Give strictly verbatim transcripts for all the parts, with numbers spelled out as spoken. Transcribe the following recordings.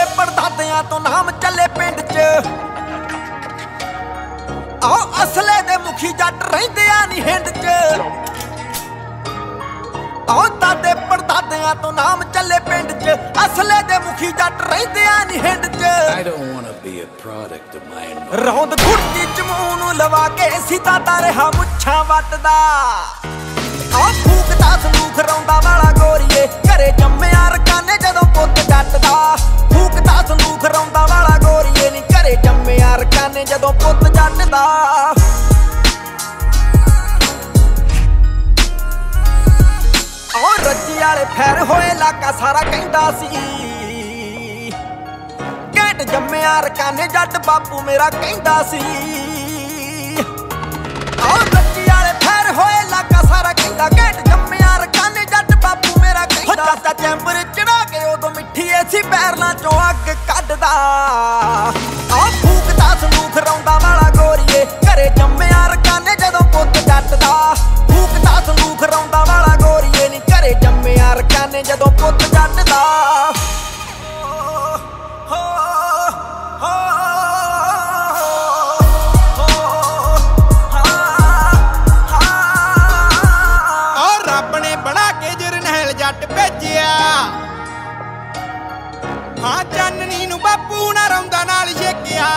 ਪੜਦਾਦਿਆਂ ਤੋਂ ਨਾਮ ਚੱਲੇ ਪਿੰਡ 'ਚ। ਆ ਅਸਲੇ ਦੇ ਮੁਖੀ ਜੱਟ ਰਹਿੰਦੇ ਆ ਨੀ ਹਿੰਡ 'ਚ। ਆ ਦਾਦੇ ਪੜਦਾਦਿਆਂ ਤੋਂ ਨਾਮ ਚੱਲੇ ਪਿੰਡ 'ਚ। ਅਸਲੇ ਦੇ ਮੁਖੀ ਜੱਟ ਰਹਿੰਦੇ ਆ ਨੀ ਹਿੰਡ 'ਚ। ਰੌਂਦ ਗੁੱਟੀ ਚ ਮੂੰਹ ਨੂੰ ਲਵਾ ਕੇ ਸੀਤਾ ਤਾਂ ਰਿਹਾ ਮੁੱਛਾਂ ਵੱਟਦਾ। ਆ ਫੂਕਦਾ ਸੰਦੂਖ ਰੌਂਦਾ ਵਾਲਾ ਗੋਰੀਏ ਘਰੇ ਜੰਮਿਆ ਰਕਾਨੇ ਜਦੋਂ ਪੁੱਤ ਜੱਟਦਾ। ਫੂਕਦਾ ਸੰਦੂਖ ਰੌਂਦਾ ਵਾਲਾ ਗੋਰੀਏ ਨੀ ਘਰੇ ਜੰਮਿਆ ਰਕਾਨੇ ਜਦੋਂ ਪੁੱਤ ਜੱਟਦਾ। ਆ ਰੱਜੀ ਵਾਲੇ ਫੈਰ ਹੋਏ ਇਲਾਕਾ ਸਾਰਾ ਕਹਿੰਦਾ ਸੀ ਘੈਂਟ ਜੰਮਿਆ ਰਕਾਨੇ ਜੱਟ ਬਾਪੂ ਮੇਰਾ ਕਹਿੰਦਾ ਸੀ। ਆ ਰੱਜੀ ਵਾਲੇ ਫੈਰ ਹੋਏ ਇਲਾਕਾ ਸਾਰਾ ਕਹਿੰਦਾ ਘੈਂਟ ਜੰਮਿਆ ਰਕਾਨੇ ਜੱਟ ਬਾਪੂ ਮੇਰਾ ਕਹਿੰਦਾ। ਚਾਚਾ ਚੈਂਬਰ ਚੜਾ ਕੇ ਉਦੋਂ ਮਿੱਠੀ ਐਸੀ ਪੈਰਲਾਂ ਚੋਂ ਅੱਗ ਕੱਢਦਾ। ਆ ਫੂਕਦਾ ਸੰਦੂਖ ਰੌਂਦਾ ਵਾਲਾ ਗੋਰੀਏ ਘਰੇ ਜੰਮਿਆ ਰਕਾਨੇ ਜਦੋਂ ਪੁੱਤ ਜੱਟਦਾ। ਫੂਕਦਾ ਸੰਦੂਖ ਰੌਂਦਾ ਵਾਲਾ ਗੋਰੀਏ ਨੀ ਘਰੇ ਜੰਮਿਆ ਰਕਾਨੇ ਜਦੋਂ ਪੁੱਤ ਜੱਟਦਾ। ਜੱਟ ਭੇਜਿਆ ਹਾਂ ਚਾਨਣੀ ਨੂੰ ਬਾਪੂ ਨਾ ਰੌਂਦਾ ਨਾਲ ਛੇਕਿਆ।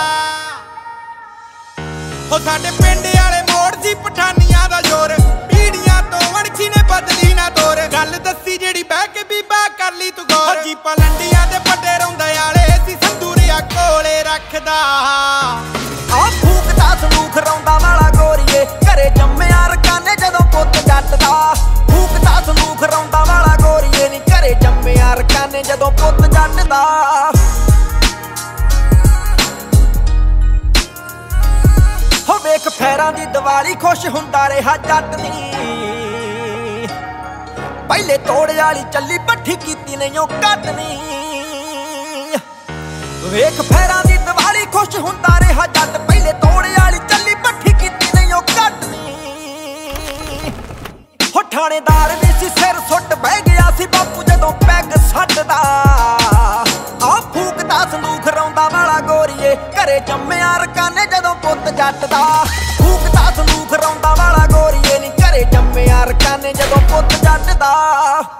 ਹੋ ਸਾਡੇ ਪਿੰਡ ਵਾਲੇ ਮੋੜ ਸੀ ਪਠਾਨੀਆਂ ਦਾ ਜ਼ੋਰ। ਪੀੜੀਆਂ ਤੋਂ ਵਣਖੀ ਨੇ ਬਦਲੀ ਨਾ ਤੋਰ। ਗੱਲ ਦੱਸੀ ਜਿਹੜੀ ਬਹਿ ਕੇ ਬੀਬਾ ਕਰ ਲਈ ਤੂੰ ਗੌਰ। ਜੀ ਪਲੰਡੀਆਂ ਦੇ ਵੱਡੇ ਰੌਂਦੇ ਵਾਲੇ ਸੀ ਸੰਦੂਰੀਆ ਕੋਲੇ ਰੱਖਦਾ। ਆ ਫੂਕਦਾ ਸੰਦੂਖ ਰੌਂਦਾ ਵਾਲਾ ਗੋਰੀਏ ਘਰੇ ਜੰਮਿਆ ਰਕਾਨੇ ਜਦੋਂ ਪੁੱਤ ਜੱਟਦਾ। ਫੂਕਦਾ ਸੰਦੂਖ ਰੌਂਦਾ ਵਾਲਾ ਗੋਰੀਏ ਨੀ ਘਰੇ ਜੰਮਿਆ ਰਕਾਨੇ ਜਦੋਂ ਪੁੱਤ ਜੱਟਦਾ। ਹੋ ਵੇਖ ਫੈਰਾਂ ਦੀ ਦੀਵਾਲੀ ਖੁਸ਼ ਹੁੰਦਾ ਰਿਹਾ ਜੱਟ ਨੀ। ਪਹਿਲੇ ਤੋੜ ਵਾਲੀ ਚੱਲੀ ਪੱਠੀ ਕੀਤੀ ਨਹੀਂ ਉਹ ਘੱਟ ਨੀ। ਵੇਖ ਫੈਰਾਂ ਦੀ ਦੀਵਾਲੀ ਖੁਸ਼ ਹੁੰਦਾ ਰਿਹਾ ਜੱਟ ਪਹਿਲੇ ਤੋੜ ਵਾਲੀ ਚੱਲੀ ਪੱਠੀ ਕੀਤੀ ਨਹੀਂ ਉਹ ਘੱਟ ਨੀ। ਹੋ ਠਾਣੇਦਾਰ ਵੀ ਸੀ ਸਿਰ ਸੁੱਟ ਬਹਿ ਗਿਆ ਸੀ ਬਾਪੂ ਜਦੋਂ ਪੈਗ ਛੱਡਦਾ। ਆ ਫੂਕਦਾ ਸੰਦੂਖ ਰੌਂਦਾ ਵਾਲਾ ਗੋਰੀਏ ਘਰੇ ਜੰਮਿਆ ਰਕਾਨੇ ਜਦੋਂ ਪੁੱਤ ਜੱਟਦਾ। ਫੂਕਦਾ ਸੰਦੂਖ ਰੌਂਦਾ ਵਾਲਾ ਗੋਰੀਏ ਨੀ ਘਰੇ ਜੰਮਿਆ ਰਕਾਨੇ ਜਦੋਂ ਪੁੱਤ ਜੱਟਦਾ।